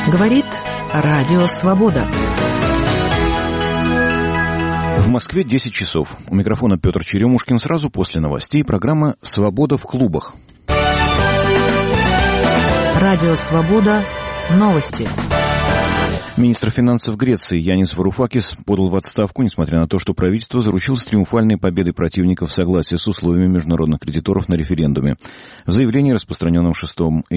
Говорит Радио Свобода. В Москве 10 часов. У микрофона Петр Черемушкин. Сразу после новостей программа «Свобода в клубах». Радио Свобода. Новости. Министр финансов Греции Янис Варуфакис подал в отставку, несмотря на то, что правительство заручилось триумфальной победой противников согласия с условиями международных кредиторов на референдуме. В заявлении, распространенном 6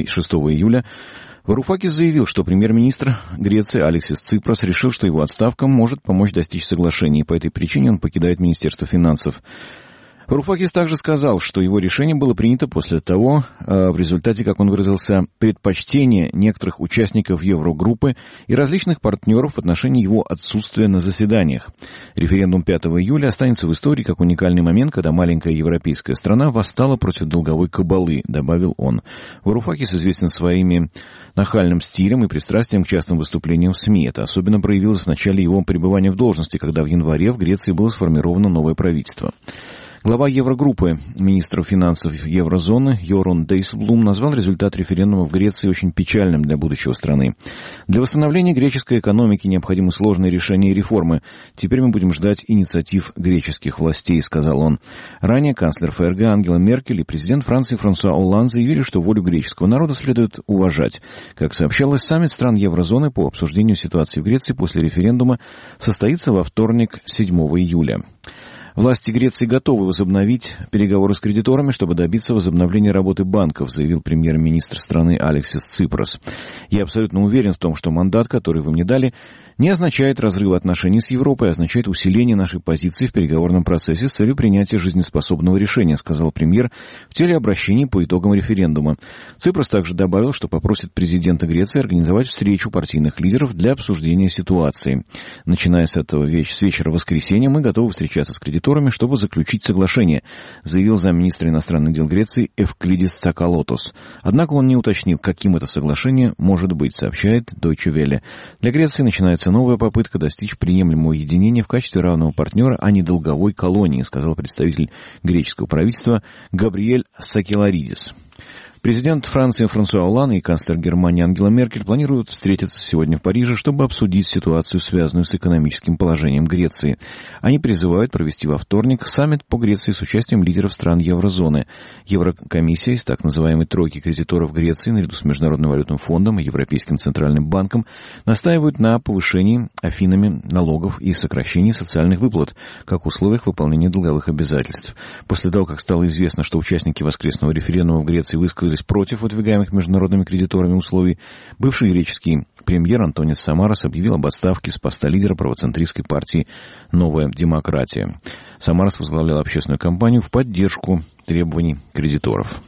июля, Варуфакис заявил, что премьер-министр Греции Алексис Ципрас решил, что его отставка может помочь достичь соглашения, и по этой причине он покидает Министерство финансов. Варуфакис также сказал, что его решение было принято после того, в результате, как он выразился, предпочтения некоторых участников Еврогруппы и различных партнеров в отношении его отсутствия на заседаниях. Референдум 5 июля останется в истории как уникальный момент, когда маленькая европейская страна восстала против долговой кабалы, добавил он. Варуфакис известен своими нахальным стилем и пристрастием к частным выступлениям в СМИ. Это особенно проявилось в начале его пребывания в должности, когда в январе в Греции было сформировано новое правительство. Глава Еврогруппы министров финансов еврозоны Йорун Дейсблум назвал результат референдума в Греции очень печальным для будущего страны. Для восстановления греческой экономики необходимы сложные решения и реформы. Теперь мы будем ждать инициатив греческих властей, сказал он. Ранее канцлер ФРГ Ангела Меркель и президент Франции Франсуа Олланд заявили, что волю греческого народа следует уважать. Как сообщалось, саммит стран еврозоны по обсуждению ситуации в Греции после референдума состоится во вторник, 7 июля. Власти Греции готовы возобновить переговоры с кредиторами, чтобы добиться возобновления работы банков, заявил премьер-министр страны Алексис Ципрас. Я абсолютно уверен в том, что мандат, который вы мне дали, не означает разрыва отношений с Европой, а означает усиление нашей позиции в переговорном процессе с целью принятия жизнеспособного решения, сказал премьер в телеобращении по итогам референдума. Ципрас также добавил, что попросит президента Греции организовать встречу партийных лидеров для обсуждения ситуации. Начиная с вечера воскресенья мы готовы встречаться с кредиторами, чтобы заключить соглашение, заявил замминистра иностранных дел Греции Эвклидис Цакалотос. Однако он не уточнил, каким это соглашение может быть, сообщает Deutsche Welle. Для Греции начинается новая попытка достичь приемлемого единения в качестве равного партнера, а не долговой колонии, сказал представитель греческого правительства Габриэль Сакеларидис. Президент Франции Франсуа Олланд и канцлер Германии Ангела Меркель планируют встретиться сегодня в Париже, чтобы обсудить ситуацию, связанную с экономическим положением Греции. Они призывают провести во вторник саммит по Греции с участием лидеров стран еврозоны. Еврокомиссия из так называемой тройки кредиторов Греции, наряду с Международным валютным фондом и Европейским центральным банком, настаивают на повышении Афинами налогов и сокращении социальных выплат, как условиях выполнения долговых обязательств. После того, как стало известно, что участники воскресного референдума в Греции высказались против выдвигаемых международными кредиторами условий, бывший греческий премьер Антонис Самарас объявил об отставке с поста лидера правоцентристской партии «Новая демократия». Самарас возглавлял общественную кампанию в поддержку требований кредиторов.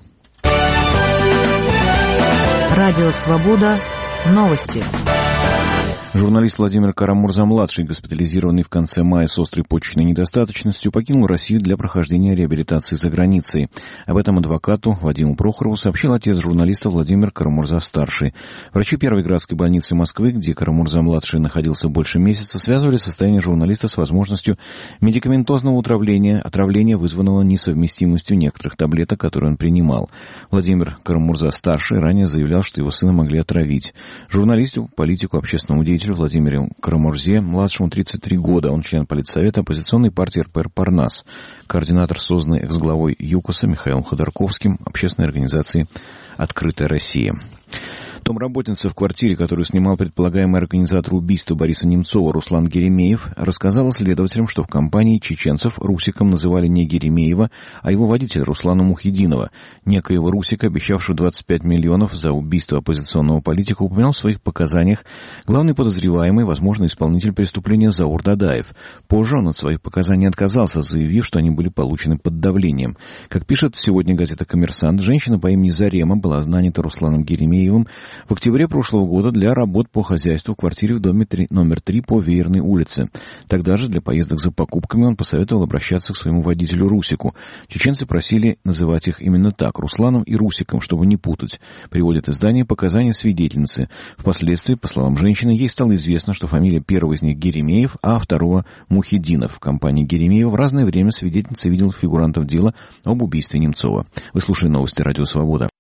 Радио Свобода. Новости. Журналист Владимир Карамурза-младший, госпитализированный в конце мая с острой почечной недостаточностью, покинул Россию для прохождения реабилитации за границей. Об этом адвокату Вадиму Прохорову сообщил отец журналиста Владимир Карамурза-старший. Врачи Первой городской больницы Москвы, где Карамурза-младший находился больше месяца, связывали состояние журналиста с возможностью медикаментозного отравления, вызванного несовместимостью некоторых таблеток, которые он принимал. Владимир Карамурза-старший ранее заявлял, что его сына могли отравить. Журналисту, политику, общественному деятелю Владимиру Карамурзе-младшему 33 года. Он член политсовета оппозиционной партии РПР «Парнас», координатор, созданной экс-главой ЮКОСа Михаилом Ходорковским, общественной организации «Открытая Россия». Домработница в квартире, которую снимал предполагаемый организатор убийства Бориса Немцова Руслан Геремеев, рассказала следователям, что в компании чеченцев Русиком называли не Геремеева, а его водителя Руслана Мухиддинова. Некоего Русика, обещавшего 25 миллионов за убийство оппозиционного политика, упоминал в своих показаниях главный подозреваемый, возможно, исполнитель преступления Заур Дадаев. Позже он от своих показаний отказался, заявив, что они были получены под давлением. Как пишет сегодня газета «Коммерсант», женщина по имени Зарема была нанята Русланом Геремеевым в октябре прошлого года для работ по хозяйству в квартире в доме номер 3 по Веерной улице. Тогда же для поездок за покупками он посоветовал обращаться к своему водителю Русику. Чеченцы просили называть их именно так, Русланом и Русиком, чтобы не путать. Приводит издание показания свидетельницы. Впоследствии, по словам женщины, ей стало известно, что фамилия первого из них Геремеев, а второго Мухиддинов. В компании Геремеева в разное время свидетельница видела фигурантов дела об убийстве Немцова. Вы слушаете новости Радио Свобода.